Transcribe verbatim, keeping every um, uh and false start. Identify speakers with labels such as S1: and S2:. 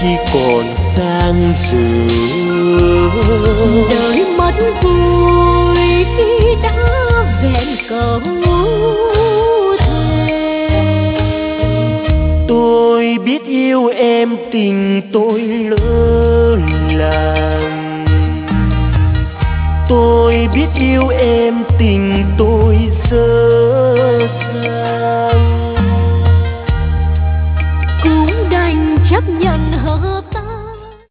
S1: chỉ còn sang dự.
S2: Đời mất vui khi đã vẹn câu thề.
S1: Tôi biết yêu em tình tôi lỡ làng, tôi biết yêu em tình tôi dở dang.
S2: Cũng đành chấp nhận hợp